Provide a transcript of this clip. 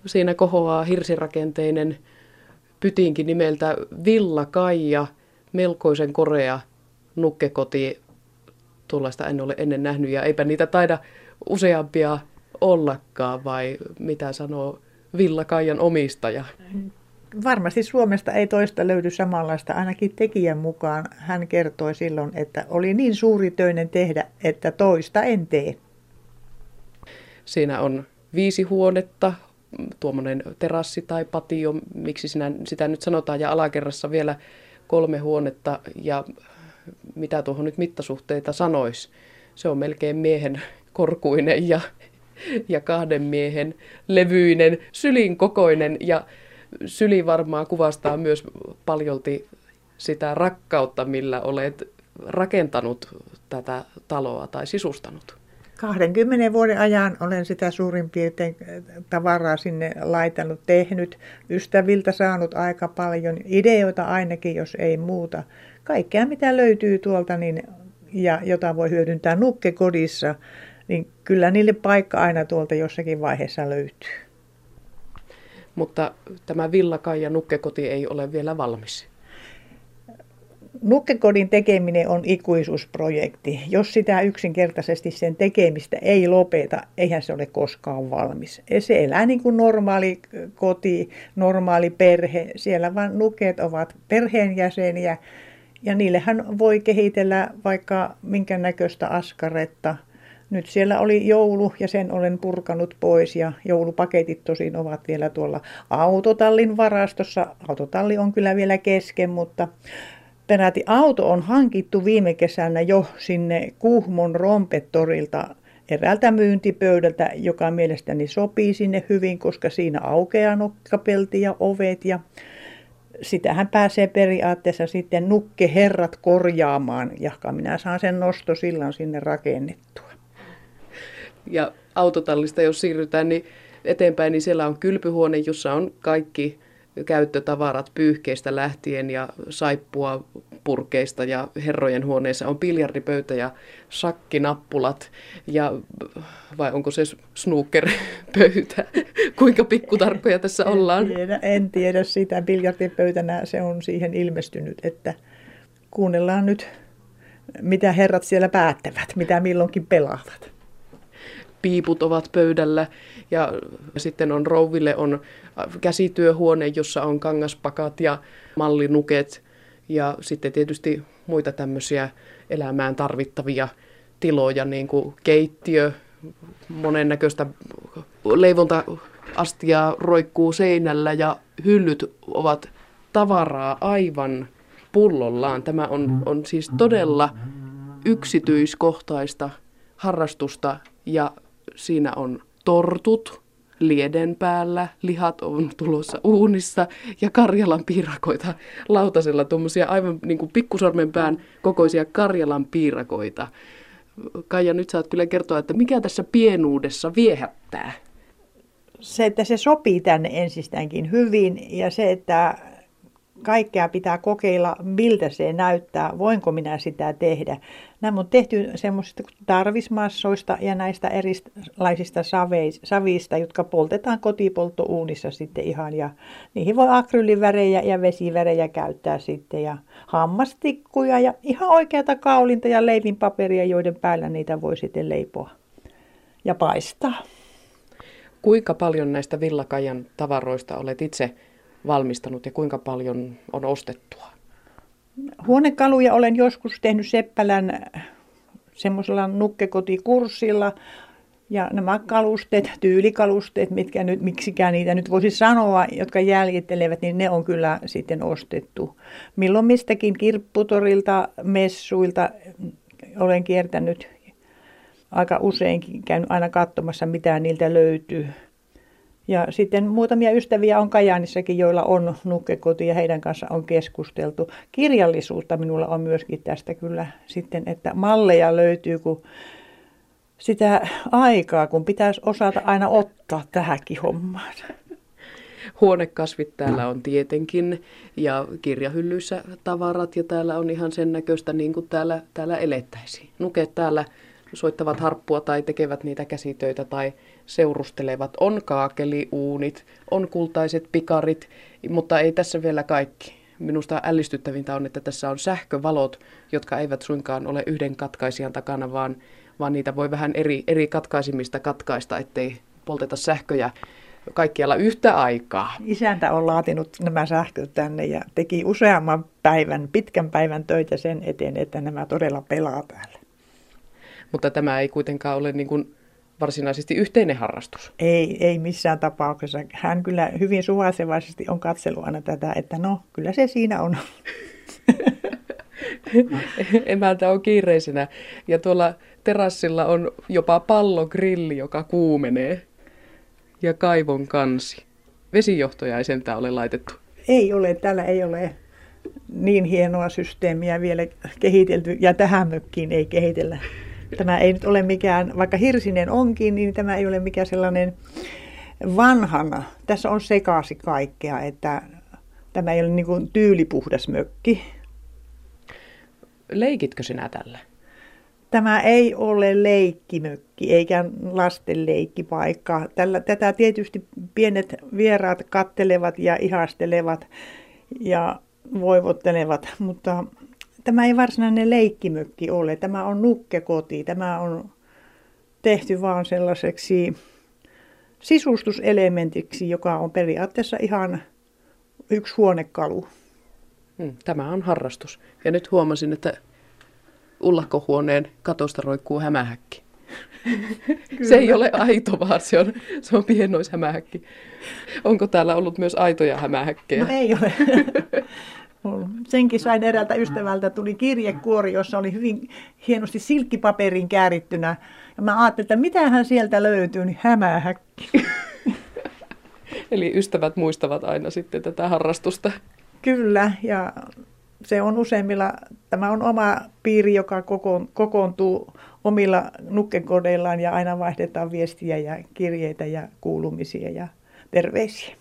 Siinä kohoaa hirsirakenteinen pytinki nimeltä Villa Kaija, melkoisen korea nukkekoti. Tuollaista en ole ennen nähnyt ja eipä niitä taida useampia ollakaan, vai mitä sanoo Villa Kaijan omistaja? Varmasti Suomesta ei toista löydy samanlaista, ainakin tekijän mukaan hän kertoi silloin, että oli niin suuritöinen tehdä, että toista en tee. Siinä on 5 huonetta, tuommoinen terassi tai patio, miksi sitä nyt sanotaan, ja alakerrassa vielä 3 huonetta, ja mitä tuohon nyt mittasuhteita sanoisi. Se on melkein miehen korkuinen ja 2 miehen levyinen, sylin kokoinen, ja syli varmaan kuvastaa myös paljolti sitä rakkautta, millä olet rakentanut tätä taloa tai sisustanut. 20 vuoden ajan olen sitä suurin piirtein tavaraa sinne laitanut, tehnyt, ystäviltä saanut aika paljon, ideoita ainakin, jos ei muuta. Kaikkea mitä löytyy tuolta ja jota voi hyödyntää nukkekodissa, niin kyllä niille paikka aina tuolta jossakin vaiheessa löytyy. Mutta tämä Villa Kaija nukkekoti ei ole vielä valmis. Nukkekodin tekeminen on ikuisuusprojekti. Jos sitä yksinkertaisesti sen tekemistä ei lopeta, eihän se ole koskaan valmis. Se elää niin kuin normaali koti, normaali perhe. Siellä vaan nuket ovat perheenjäseniä ja niillehän voi kehitellä vaikka minkä näköistä askaretta. Nyt siellä oli joulu ja sen olen purkanut pois ja joulupaketit tosin ovat vielä tuolla autotallin varastossa. Autotalli on kyllä vielä kesken, mutta peräti auto on hankittu viime kesänä jo sinne Kuhmon Rompetorilta eräältä myyntipöydältä, joka mielestäni sopii sinne hyvin, koska siinä aukeaa nokkapelti ja ovet ja sitähän pääsee periaatteessa sitten nukkeherrat korjaamaan, jahka minä saan sen nostosillan sinne rakennettua. Ja autotallista jos siirrytään niin eteenpäin, niin siellä on kylpyhuone, jossa on kaikki käyttötavarat pyyhkeistä lähtien ja saippua purkeista, ja herrojen huoneessa on biljardipöytä ja shakkinappulat, ja vai onko se snookerpöytä? Kuinka pikkutarkkoja tässä ollaan? En tiedä sitä. Biljardipöytänä se on siihen ilmestynyt, että kuunnellaan nyt, mitä herrat siellä päättävät, mitä milloinkin pelaavat. Piiput ovat pöydällä ja sitten on rouville on käsityöhuone, jossa on kangaspakat ja mallinuket ja sitten tietysti muita tämmöisiä elämään tarvittavia tiloja, niin kuin keittiö, monennäköistä leivonta-astiaa roikkuu seinällä ja hyllyt ovat tavaraa aivan pullollaan. Tämä on siis todella yksityiskohtaista harrastusta ja siinä on tortut lieden päällä, lihat on tulossa uunissa ja Karjalan piirakoita lautasella, tuommoisia aivan niin kuin pikkusormenpään kokoisia Karjalan piirakoita. Kaija, nyt saat kyllä kertoa, että mikä tässä pienuudessa viehättää? Se, että se sopii tänne ensistäänkin hyvin ja se, että kaikkea pitää kokeilla, miltä se näyttää, voinko minä sitä tehdä. Nämä on tehty semmoisista tarvismassoista ja näistä erilaisista savista, jotka poltetaan kotipolttouunissa sitten ihan. Ja niihin voi akryyllivärejä ja vesivärejä käyttää sitten ja hammastikkuja ja ihan oikeata kaulinta ja leivinpaperia, joiden päällä niitä voi sitten leipoa ja paistaa. Kuinka paljon näistä Villa Kaijan tavaroista olet itse valmistanut ja kuinka paljon on ostettua? Huonekaluja olen joskus tehnyt Seppälän semmoisella nukkekotikurssilla. Ja nämä kalusteet, tyylikalusteet, mitkä nyt, miksikään niitä nyt voisi sanoa, jotka jäljittelevät, niin ne on kyllä sitten ostettu. Milloin mistäkin kirpputorilta, messuilta olen kiertänyt aika useinkin, käynyt aina katsomassa, mitä niiltä löytyy. Ja sitten muutamia ystäviä on Kajaanissakin, joilla on nukkekoti ja heidän kanssa on keskusteltu. Kirjallisuutta minulla on myöskin tästä kyllä sitten, että malleja löytyy, kun sitä aikaa, kun pitäisi osata aina ottaa tähänkin hommaan. Huonekasvit täällä on tietenkin ja kirjahyllyissä tavarat ja täällä on ihan sen näköistä niin kuin täällä elettäisiin. Nuket täällä soittavat harppua tai tekevät niitä käsitöitä tai seurustelevat. On kaakeliuunit, on kultaiset pikarit, mutta ei tässä vielä kaikki. Minusta ällistyttävintä on, että tässä on sähkövalot, jotka eivät suinkaan ole yhden katkaisijan takana, vaan niitä voi vähän eri katkaisimista katkaista, ettei polteta sähköjä kaikkialla yhtä aikaa. Isäntä on laatinut nämä sähköt tänne ja teki useamman pitkän päivän töitä sen eteen, että nämä todella pelaa täällä. Mutta tämä ei kuitenkaan ole niin kuin varsinaisesti yhteinen harrastus. Ei missään tapauksessa. Hän kyllä hyvin suvaitsevaisesti on katsellut aina tätä, että no, kyllä se siinä on. Emäntä on kiireisenä. Ja tuolla terassilla on jopa pallogrilli, joka kuumenee. Ja kaivon kansi. Vesijohtoja ei sentään ole laitettu. Ei ole, täällä ei ole niin hienoa systeemiä vielä kehitelty. Ja tähän mökkiin ei kehitellä. Tämä ei nyt ole mikään, vaikka hirsinen onkin, niin tämä ei ole mikään sellainen vanhana. Tässä on sekaisin kaikkea, että tämä ei ole niin kuin tyylipuhdas mökki. Leikitkö sinä tällä? Tämä ei ole leikkimökki eikä lasten leikkipaikka. Tätä tietysti pienet vieraat kattelevat ja ihastelevat ja voivottelevat, mutta tämä ei varsinainen leikkimökki ole. Tämä on nukkekoti. Tämä on tehty vaan sellaiseksi sisustuselementiksi, joka on periaatteessa ihan yksi huonekalu. Tämä on harrastus. Ja nyt huomasin, että ullakkohuoneen katosta roikkuu hämähäkki. Se ei ole aito, vaan se on pienoishämähäkki. Onko täällä ollut myös aitoja hämähäkkejä? No ei ole. Senkin sain eräältä ystävältä, tuli kirjekuori, jossa oli hyvin hienosti silkkipaperin käärittynä. Ja mä ajattelin, että mitähän sieltä löytyy, niin hämähäkki. Eli ystävät muistavat aina sitten tätä harrastusta. Kyllä, ja se on useimmilla, tämä on oma piiri, joka kokoontuu omilla nukkekodeillaan ja aina vaihdetaan viestiä ja kirjeitä ja kuulumisia ja terveisiä.